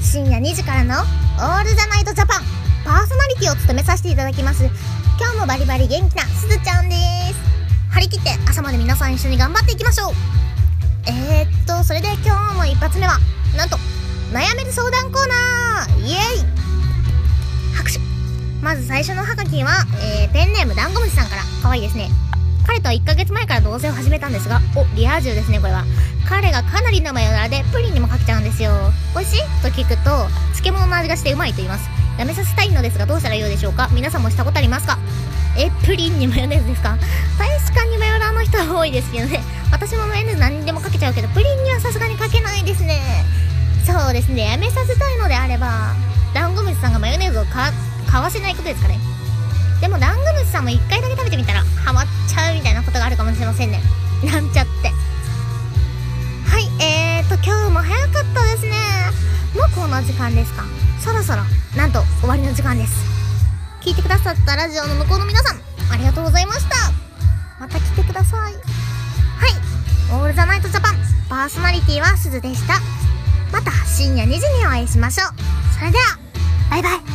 深夜2時からのオールザナイトジャパンパーソナリティを務めさせていただきます。今日もバリバリ元気なすずちゃんです。張り切って朝まで皆さん一緒に頑張っていきましょう。それで今日の一発目はなんと悩める相談コーナー、イエーイ拍手。まず最初のハガキは、ペンネームダンゴムシさんから。可愛いですね。彼とは1ヶ月前から同棲を始めたんですが、リア充ですねこれは。彼がかなりのマヨラーでプリンにもかけちゃうんですよ。美味しいと聞くと漬物の味がしてうまいと言います。やめさせたいのですがどうしたらよいでしょうか。皆さんもしたことありますか？プリンにマヨネーズですか？確かにマヨラーの人は多いですけどね。私もマヨネーズ何にでもかけちゃうけどプリンにはさすがにかけないですね。そうですね、やめさせたいのであればダンゴムシさんがマヨネーズを買わせないことですかね。でもダンゴムシさんも1回だけ食べてみたらハマっちゃうみたいなことがあるかもしれませんね。なんちゃって。はい、今日も早かったですね。もうこの時間ですか。そろそろなんと終わりの時間です。聞いてくださったラジオの向こうの皆さんありがとうございました。また来てください。はい、オールザナイトジャパンパーソナリティはすずでした。また深夜2時にお会いしましょう。それではバイバイ。